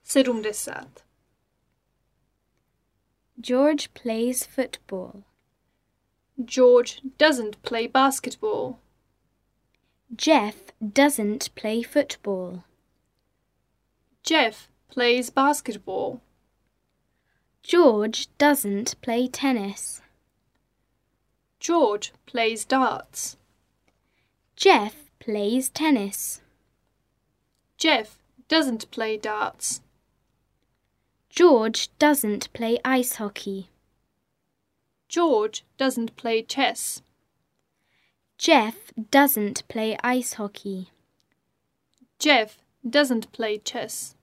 70. George plays football. George doesn't play basketball. Jeff doesn't play football. Jeff plays basketball. George doesn't play tennis. George plays darts. Jeff plays tennis. Jeff doesn't play darts. George doesn't play ice hockey. George doesn't play chess. Jeff doesn't play ice hockey. Jeff doesn't play chess.